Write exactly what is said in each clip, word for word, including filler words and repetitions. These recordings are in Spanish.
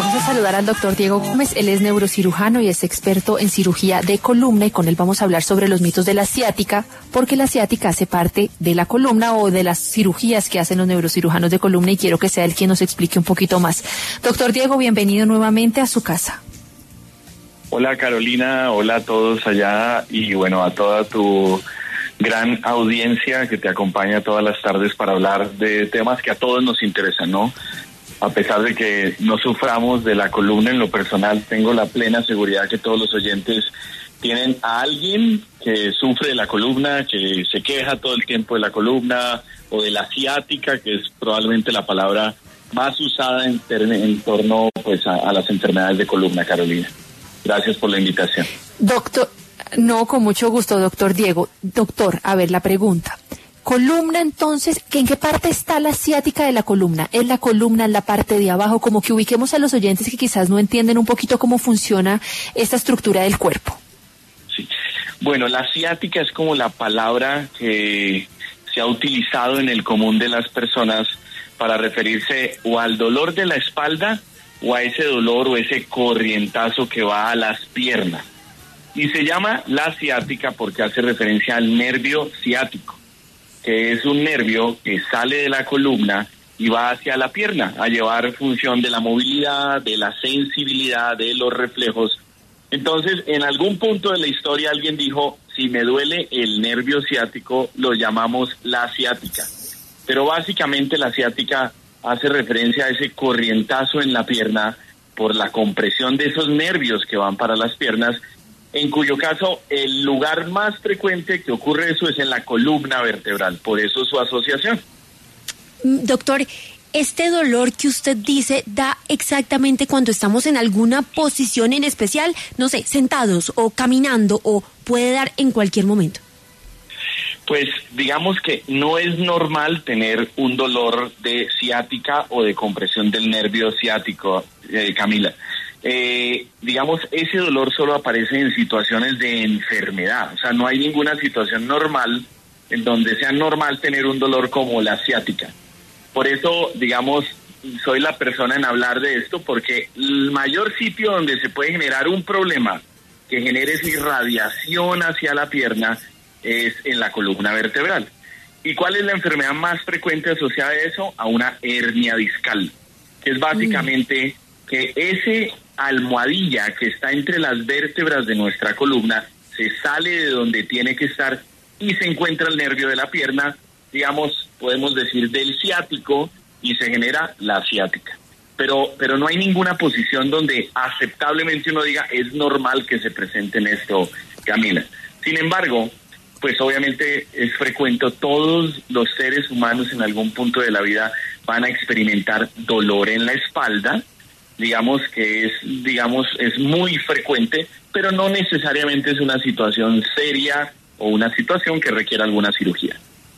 Vamos a saludar al doctor Diego Gómez. Él es neurocirujano y es experto en cirugía de columna, y con él vamos a hablar sobre los mitos de la ciática, porque la ciática hace parte de la columna o de las cirugías que hacen los neurocirujanos de columna, y quiero que sea él quien nos explique un poquito más. Doctor Diego, bienvenido nuevamente a su casa. Hola Carolina, hola a todos allá y bueno, a toda tu gran audiencia que te acompaña todas las tardes para hablar de temas que a todos nos interesan, ¿no? A pesar de que no suframos de la columna, en lo personal tengo la plena seguridad que todos los oyentes tienen a alguien que sufre de la columna, que se queja todo el tiempo de la columna o de la ciática, que es probablemente la palabra más usada en, en torno pues a, a las enfermedades de columna, Carolina. Gracias por la invitación. Doctor, no, con mucho gusto, doctor Diego. Doctor, a ver, la pregunta. Columna, entonces, ¿en qué parte está la ciática de la columna? ¿Es la columna, en la parte de abajo? Como que ubiquemos a los oyentes que quizás no entienden un poquito cómo funciona esta estructura del cuerpo. Sí. Bueno, la ciática es como la palabra que se ha utilizado en el común de las personas para referirse o al dolor de la espalda o a ese dolor o ese corrientazo que va a las piernas. Y se llama la ciática porque hace referencia al nervio ciático, que es un nervio que sale de la columna y va hacia la pierna a llevar función de la movilidad, de la sensibilidad, de los reflejos. Entonces, en algún punto de la historia alguien dijo, si me duele el nervio ciático, lo llamamos la ciática. Pero básicamente la ciática hace referencia a ese corrientazo en la pierna por la compresión de esos nervios que van para las piernas, en cuyo caso el lugar más frecuente que ocurre eso es en la columna vertebral, por eso su asociación. Doctor, ¿este dolor que usted dice da exactamente cuando estamos en alguna posición en especial, no sé, sentados o caminando, o puede dar en cualquier momento? Pues digamos que no es normal tener un dolor de ciática o de compresión del nervio ciático, eh, Camila. Eh, digamos, ese dolor solo aparece en situaciones de enfermedad, o sea, no hay ninguna situación normal en donde sea normal tener un dolor como la ciática. Por eso, digamos, soy la persona en hablar de esto, porque el mayor sitio donde se puede generar un problema que genere esa irradiación hacia la pierna es en la columna vertebral. ¿Y cuál es la enfermedad más frecuente asociada a eso? A una hernia discal, que es básicamente mm. que ese almohadilla que está entre las vértebras de nuestra columna se sale de donde tiene que estar y se encuentra el nervio de la pierna, digamos, podemos decir del ciático, y se genera la ciática. Pero, pero no hay ninguna posición donde aceptablemente uno diga es normal que se presente en esto, Camila. Sin embargo, pues obviamente es frecuente, todos los seres humanos en algún punto de la vida van a experimentar dolor en la espalda, digamos que es, digamos, es muy frecuente, pero no necesariamente es una situación seria o una situación que requiera alguna cirugía.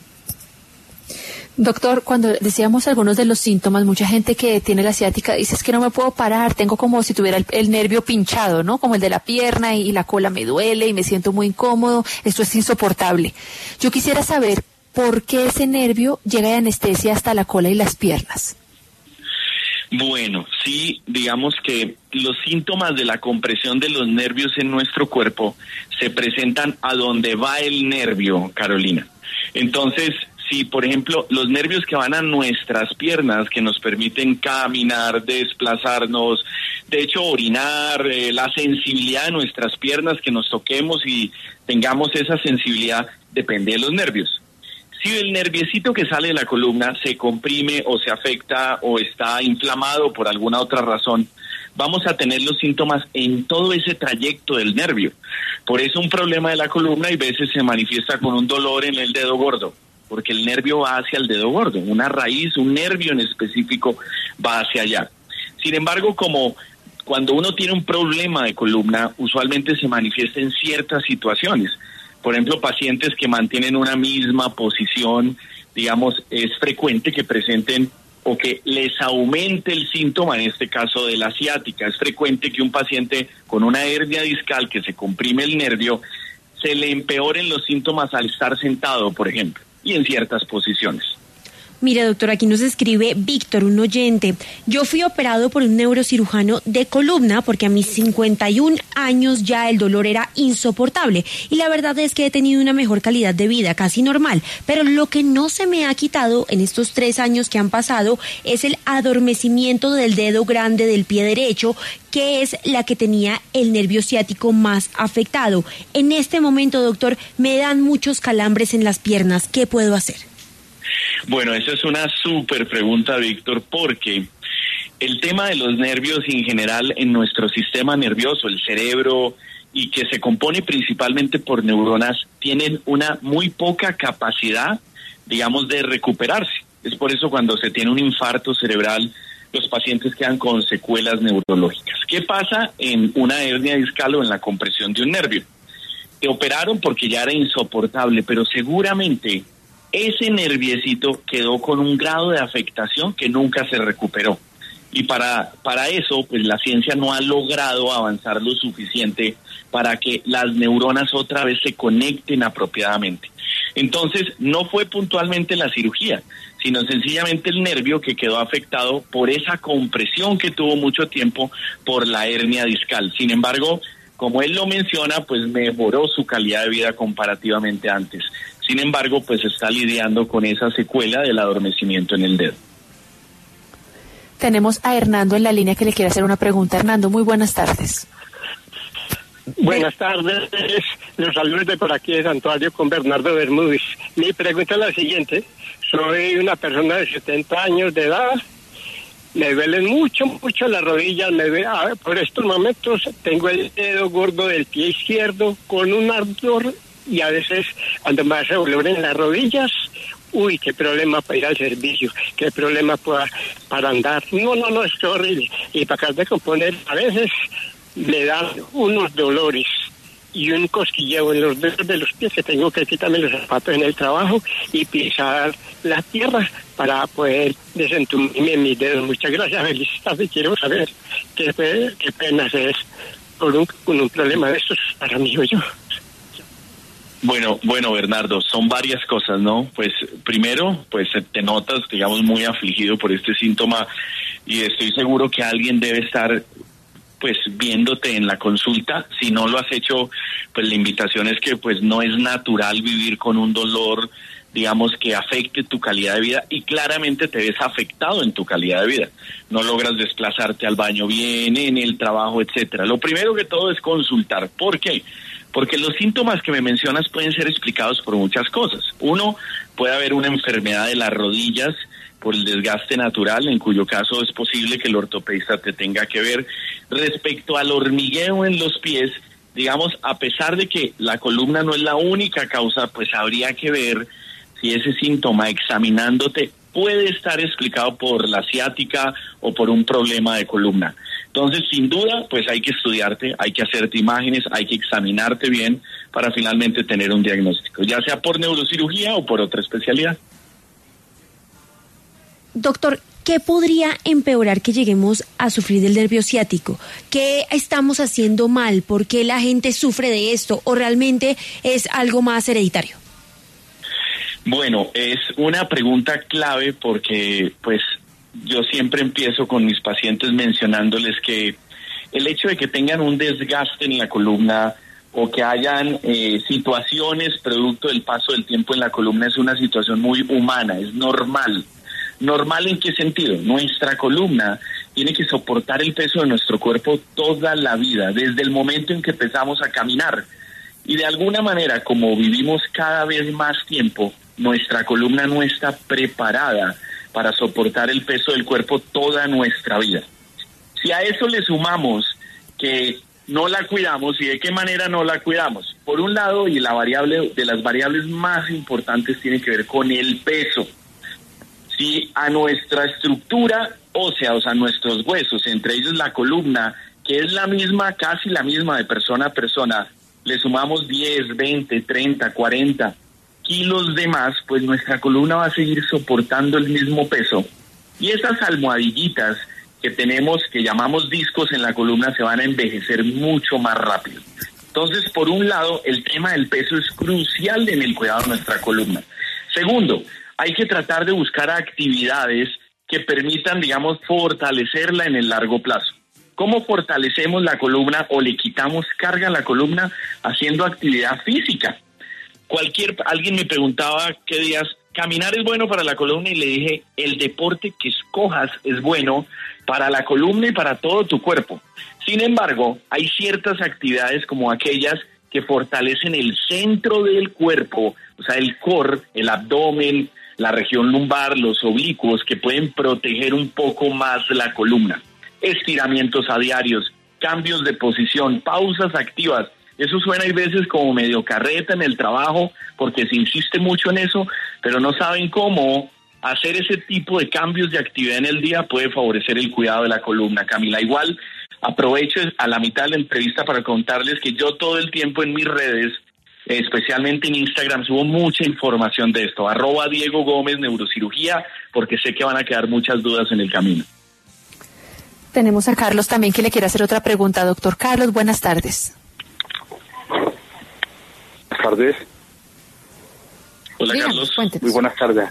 Doctor, cuando decíamos algunos de los síntomas, mucha gente que tiene la ciática dice, es que no me puedo parar, tengo como si tuviera el, el nervio pinchado, ¿no? Como el de la pierna, y, y la cola me duele y me siento muy incómodo, esto es insoportable. Yo quisiera saber por qué ese nervio llega de anestesia hasta la cola y las piernas. Bueno, sí, digamos que los síntomas de la compresión de los nervios en nuestro cuerpo se presentan a donde va el nervio, Carolina. Entonces, si por ejemplo los nervios que van a nuestras piernas, que nos permiten caminar, desplazarnos, de hecho orinar, eh, la sensibilidad de nuestras piernas, que nos toquemos y tengamos esa sensibilidad, depende de los nervios. Si el nerviecito que sale de la columna se comprime o se afecta o está inflamado por alguna otra razón, vamos a tener los síntomas en todo ese trayecto del nervio. Por eso un problema de la columna y veces se manifiesta con un dolor en el dedo gordo, porque el nervio va hacia el dedo gordo, una raíz, un nervio en específico va hacia allá. Sin embargo, como cuando uno tiene un problema de columna, usualmente se manifiesta en ciertas situaciones. Por ejemplo, pacientes que mantienen una misma posición, digamos, es frecuente que presenten o que les aumente el síntoma, en este caso de la ciática. Es frecuente que un paciente con una hernia discal que se comprime el nervio, se le empeoren los síntomas al estar sentado, por ejemplo, y en ciertas posiciones. Mire, doctor, aquí nos escribe Víctor, un oyente. Yo fui operado por un neurocirujano de columna porque a mis cincuenta y un años ya el dolor era insoportable y la verdad es que he tenido una mejor calidad de vida, casi normal, pero lo que no se me ha quitado en estos tres años que han pasado es el adormecimiento del dedo grande del pie derecho, que es la que tenía el nervio ciático más afectado. En este momento, doctor, me dan muchos calambres en las piernas. ¿Qué puedo hacer? Bueno, esa es una súper pregunta, Víctor, porque el tema de los nervios en general en nuestro sistema nervioso, el cerebro, y que se compone principalmente por neuronas, tienen una muy poca capacidad, digamos, de recuperarse. Es por eso cuando se tiene un infarto cerebral, los pacientes quedan con secuelas neurológicas. ¿Qué pasa en una hernia discal o en la compresión de un nervio? Te operaron porque ya era insoportable, pero seguramente ese nerviecito quedó con un grado de afectación que nunca se recuperó. Y para, para eso, pues la ciencia no ha logrado avanzar lo suficiente para que las neuronas otra vez se conecten apropiadamente. Entonces, no fue puntualmente la cirugía, sino sencillamente el nervio que quedó afectado por esa compresión que tuvo mucho tiempo por la hernia discal. Sin embargo, como él lo menciona, pues mejoró su calidad de vida comparativamente antes. Sin embargo, pues está lidiando con esa secuela del adormecimiento en el dedo. Tenemos a Hernando en la línea que le quiere hacer una pregunta. Hernando, muy buenas tardes. Buenas tardes, los saludos de por aquí de Santuario con Bernardo Bermúdez. Mi pregunta es la siguiente: soy una persona de setenta años de edad, me duelen mucho, mucho las rodillas, me ve, a, por estos momentos tengo el dedo gordo del pie izquierdo con un ardor y a veces cuando me hace dolor en las rodillas, uy, qué problema para ir al servicio, qué problema para, para andar, no, no, no, es horrible. Y para acabar de componer, a veces me dan unos dolores y un cosquilleo en los dedos de los pies que tengo que quitarme los zapatos en el trabajo y pisar la tierra para poder desentumirme mis dedos. Muchas gracias, feliz tarde. Quiero saber qué, qué pena es por un, con un problema de estos para mí o yo. Bueno, bueno, Bernardo, son varias cosas, ¿no? Pues primero, pues te notas, digamos, muy afligido por este síntoma y estoy seguro que alguien debe estar pues viéndote en la consulta. Si no lo has hecho, pues la invitación es que pues no es natural vivir con un dolor, digamos, que afecte tu calidad de vida y claramente te ves afectado en tu calidad de vida. No logras desplazarte al baño bien, en el trabajo, etcétera. Lo primero que todo es consultar. ¿Por qué? Porque los síntomas que me mencionas pueden ser explicados por muchas cosas. Uno, puede haber una enfermedad de las rodillas por el desgaste natural, en cuyo caso es posible que el ortopedista te tenga que ver. Respecto al hormigueo en los pies, digamos, a pesar de que la columna no es la única causa, pues habría que ver si ese síntoma examinándote puede estar explicado por la ciática o por un problema de columna. Entonces, sin duda, pues hay que estudiarte, hay que hacerte imágenes, hay que examinarte bien para finalmente tener un diagnóstico, ya sea por neurocirugía o por otra especialidad. Doctor, ¿qué podría empeorar que lleguemos a sufrir del nervio ciático? ¿Qué estamos haciendo mal? ¿Por qué la gente sufre de esto? ¿O realmente es algo más hereditario? Bueno, es una pregunta clave porque, pues, yo siempre empiezo con mis pacientes mencionándoles que el hecho de que tengan un desgaste en la columna o que hayan eh, situaciones producto del paso del tiempo en la columna es una situación muy humana, es normal. ¿Normal en qué sentido? Nuestra columna tiene que soportar el peso de nuestro cuerpo toda la vida, desde el momento en que empezamos a caminar. Y de alguna manera, como vivimos cada vez más tiempo, nuestra columna no está preparada para soportar el peso del cuerpo toda nuestra vida. Si a eso le sumamos que no la cuidamos, ¿y de qué manera no la cuidamos? Por un lado, y la variable de las variables más importantes tiene que ver con el peso. Si a nuestra estructura ósea, o sea, nuestros huesos, entre ellos la columna, que es la misma, casi la misma de persona a persona, le sumamos diez, veinte, treinta, cuarenta kilos de más, pues nuestra columna va a seguir soportando el mismo peso. Y esas almohadillitas que tenemos, que llamamos discos en la columna, se van a envejecer mucho más rápido. Entonces, por un lado, el tema del peso es crucial en el cuidado de nuestra columna. Segundo, hay que tratar de buscar actividades que permitan, digamos, fortalecerla en el largo plazo. ¿Cómo fortalecemos la columna o le quitamos carga a la columna? Haciendo actividad física. Cualquier, alguien me preguntaba qué días, caminar es bueno para la columna, y le dije, el deporte que escojas es bueno para la columna y para todo tu cuerpo. Sin embargo, hay ciertas actividades como aquellas que fortalecen el centro del cuerpo, o sea, el core, el abdomen, la región lumbar, los oblicuos, que pueden proteger un poco más la columna. Estiramientos a diarios, cambios de posición, pausas activas. Eso suena a veces como medio carreta en el trabajo, porque se insiste mucho en eso, pero no saben cómo hacer ese tipo de cambios de actividad en el día puede favorecer el cuidado de la columna. Camila, igual aprovecho a la mitad de la entrevista para contarles que yo todo el tiempo en mis redes, especialmente en Instagram, subo mucha información de esto. Arroba Diego Gómez Neurocirugía, porque sé que van a quedar muchas dudas en el camino. Tenemos a Carlos también que le quiere hacer otra pregunta. Doctor Carlos, buenas tardes. Buenas tardes. Hola, Díganos, Carlos. cuéntenos. Muy buenas tardes.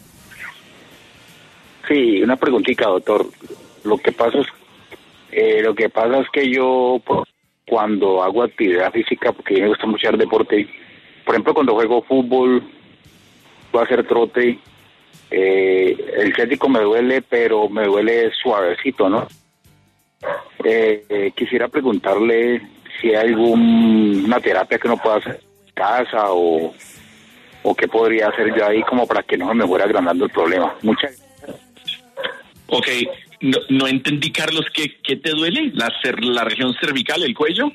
Sí, una preguntita, doctor. Lo que pasa es, eh, lo que pasa es que yo pues, cuando hago actividad física, porque a mí me gusta mucho hacer deporte, por ejemplo, cuando juego fútbol, voy a hacer trote, eh, el ciático me duele, pero me duele suavecito, ¿no? Eh, eh, quisiera preguntarle si hay alguna terapia que uno pueda hacer en casa o, o qué podría hacer yo ahí como para que no se me fuera agrandando el problema. Muchas gracias. Ok, no, no entendí, Carlos, ¿qué, qué te duele? ¿La, cer- ¿La región cervical, el cuello?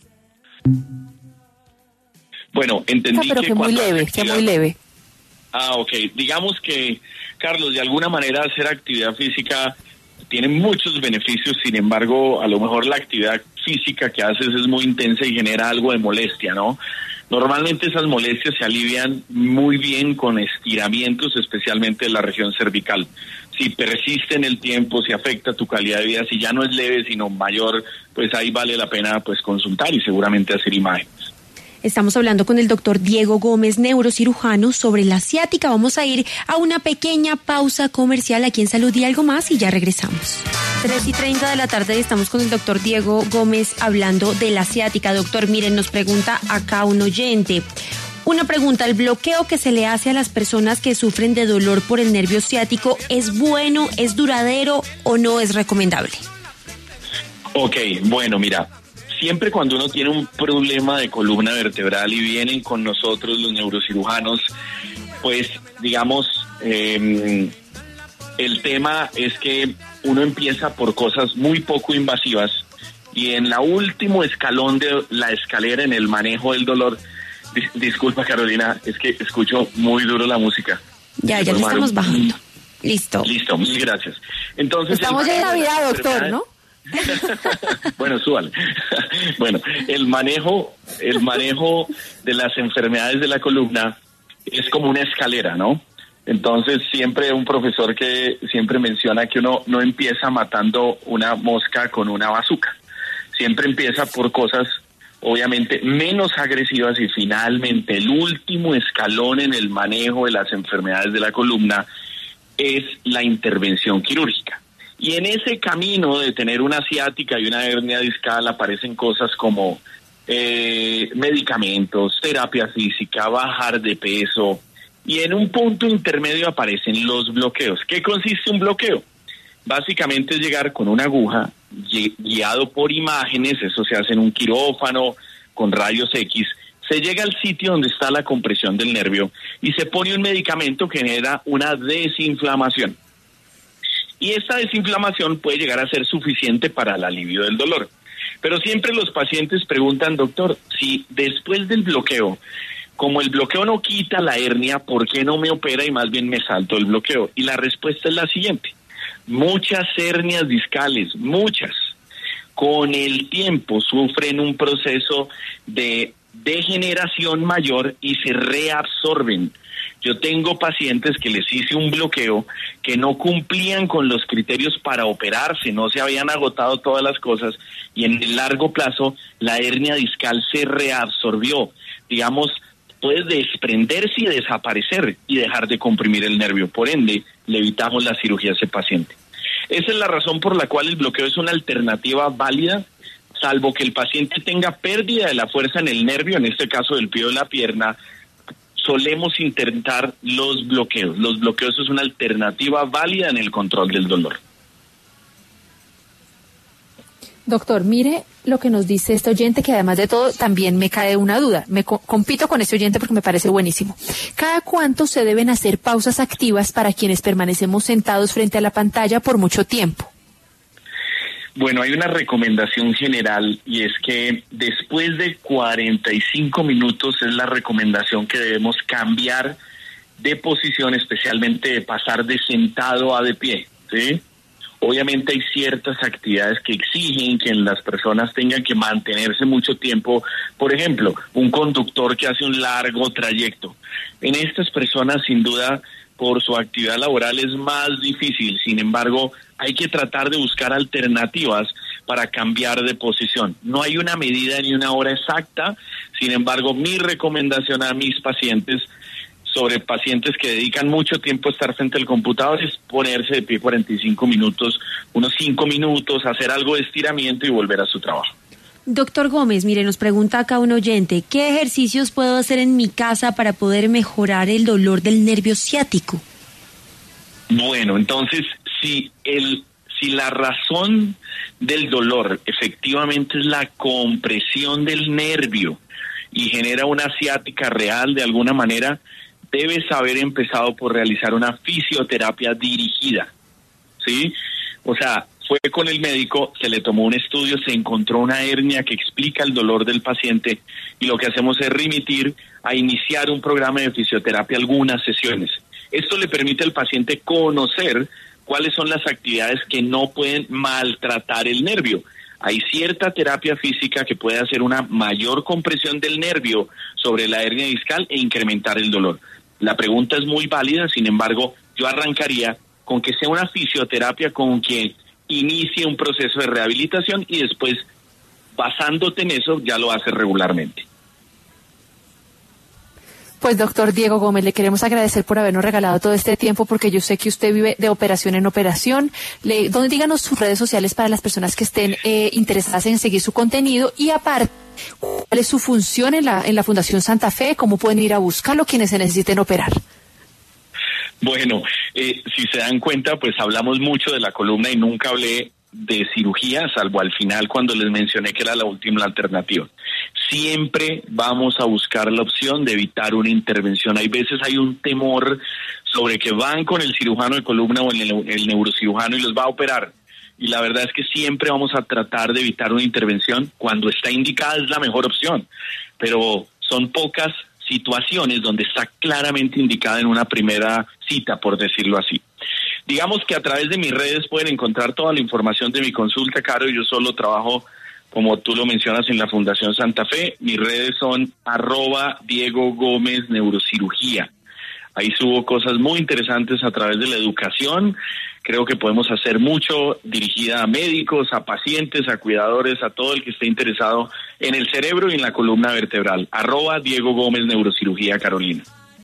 Bueno, entendí No, pero que, que muy cuando leve, haces que actividad- muy leve. Ah, ok. Digamos que, Carlos, de alguna manera hacer actividad física tiene muchos beneficios, sin embargo, a lo mejor la actividad física que haces es muy intensa y genera algo de molestia, ¿no? Normalmente esas molestias se alivian muy bien con estiramientos, especialmente de la región cervical. Si persiste en el tiempo, si afecta tu calidad de vida, si ya no es leve, sino mayor, pues ahí vale la pena pues consultar y seguramente hacer imágenes. Estamos hablando con el doctor Diego Gómez, neurocirujano, sobre la ciática. Vamos a ir a una pequeña pausa comercial aquí en Salud y Algo Más y ya regresamos. tres y treinta de la tarde y estamos con el doctor Diego Gómez hablando de la ciática. Doctor, miren, nos pregunta acá un oyente. Una pregunta, ¿el bloqueo que se le hace a las personas que sufren de dolor por el nervio ciático es bueno, es duradero o no es recomendable? Ok, bueno, mira. Siempre cuando uno tiene un problema de columna vertebral y vienen con nosotros los neurocirujanos, pues digamos, eh, el tema es que uno empieza por cosas muy poco invasivas y en la último escalón de la escalera en el manejo del dolor, dis- disculpa Carolina, es que escucho muy duro la música. Ya, ya le estamos bajando. Listo. Listo, mil gracias. Entonces, Estamos el ya en manejo de las Navidad, doctor, enfermedades- ¿no? Bueno, súbale. Bueno, el manejo, el manejo de las enfermedades de la columna es como una escalera, ¿no? Entonces, siempre un profesor que siempre menciona que uno no empieza matando una mosca con una bazuca. Siempre empieza por cosas, obviamente, menos agresivas y finalmente el último escalón en el manejo de las enfermedades de la columna es la intervención quirúrgica. Y en ese camino de tener una ciática y una hernia discal aparecen cosas como eh, medicamentos, terapia física, bajar de peso, y en un punto intermedio aparecen los bloqueos. ¿Qué consiste un bloqueo? Básicamente es llegar con una aguja gui- guiado por imágenes, eso se hace en un quirófano con rayos X, se llega al sitio donde está la compresión del nervio y se pone un medicamento que genera una desinflamación. Y esta desinflamación puede llegar a ser suficiente para el alivio del dolor. Pero siempre los pacientes preguntan, doctor, si después del bloqueo, como el bloqueo no quita la hernia, ¿por qué no me opera y más bien me salto el bloqueo? Y la respuesta es la siguiente. Muchas hernias discales, muchas, con el tiempo sufren un proceso de degeneración mayor y se reabsorben. Yo tengo pacientes que les hice un bloqueo que no cumplían con los criterios para operarse, no se habían agotado todas las cosas y en el largo plazo la hernia discal se reabsorbió. Digamos, puede desprenderse y desaparecer y dejar de comprimir el nervio. Por ende, le evitamos la cirugía a ese paciente. Esa es la razón por la cual el bloqueo es una alternativa válida, salvo que el paciente tenga pérdida de la fuerza en el nervio, en este caso del pie o la pierna. Solemos intentar los bloqueos. Los bloqueos es una alternativa válida en el control del dolor. Doctor, mire lo que nos dice este oyente, que además de todo también me cae una duda. Me co- compito con este oyente porque me parece buenísimo. ¿Cada cuánto se deben hacer pausas activas para quienes permanecemos sentados frente a la pantalla por mucho tiempo? Bueno, hay una recomendación general y es que después de cuarenta y cinco minutos es la recomendación que debemos cambiar de posición, especialmente de pasar de sentado a de pie, ¿sí? Obviamente hay ciertas actividades que exigen que las personas tengan que mantenerse mucho tiempo. Por ejemplo, un conductor que hace un largo trayecto. En estas personas, sin duda, por su actividad laboral es más difícil. Sin embargo, hay que tratar de buscar alternativas para cambiar de posición. No hay una medida ni una hora exacta. Sin embargo, mi recomendación a mis pacientes, sobre pacientes que dedican mucho tiempo a estar frente al computador, es ponerse de pie cuarenta y cinco minutos, unos cinco minutos, hacer algo de estiramiento y volver a su trabajo. Doctor Gómez, mire, nos pregunta acá un oyente, ¿qué ejercicios puedo hacer en mi casa para poder mejorar el dolor del nervio ciático? Bueno, entonces, si el si la razón del dolor efectivamente es la compresión del nervio y genera una ciática real de alguna manera, debes haber empezado por realizar una fisioterapia dirigida, ¿sí? O sea, fue con el médico, se le tomó un estudio, se encontró una hernia que explica el dolor del paciente y lo que hacemos es remitir a iniciar un programa de fisioterapia, algunas sesiones. Esto le permite al paciente conocer cuáles son las actividades que no pueden maltratar el nervio. Hay cierta terapia física que puede hacer una mayor compresión del nervio sobre la hernia discal e incrementar el dolor. La pregunta es muy válida, sin embargo, yo arrancaría con que sea una fisioterapia con que inicie un proceso de rehabilitación y después, basándote en eso, ya lo haces regularmente. Pues doctor Diego Gómez, le queremos agradecer por habernos regalado todo este tiempo, porque yo sé que usted vive de operación en operación. Le, donde díganos sus redes sociales para las personas que estén eh, interesadas en seguir su contenido, y aparte, ¿cuál es su función en la, en la Fundación Santa Fe? ¿Cómo pueden ir a buscarlo quienes se necesiten operar? Bueno, eh, si se dan cuenta, pues hablamos mucho de la columna y nunca hablé de cirugía, salvo al final cuando les mencioné que era la última alternativa. Siempre vamos a buscar la opción de evitar una intervención. Hay veces hay un temor sobre que van con el cirujano de columna o el, el neurocirujano y los va a operar. Y la verdad es que siempre vamos a tratar de evitar una intervención. Cuando está indicada es la mejor opción, pero son pocas situaciones donde está claramente indicada en una primera cita, por decirlo así. Digamos que a través de mis redes pueden encontrar toda la información de mi consulta, Caro. Yo solo trabajo, como tú lo mencionas, en la Fundación Santa Fe. Mis redes son arroba Diego Gómez Neurocirugía. Ahí subo cosas muy interesantes a través de la educación. Creo que podemos hacer mucho dirigida a médicos, a pacientes, a cuidadores, a todo el que esté interesado en el cerebro y en la columna vertebral. Arroba Diego Gómez Neurocirugía, Carolina.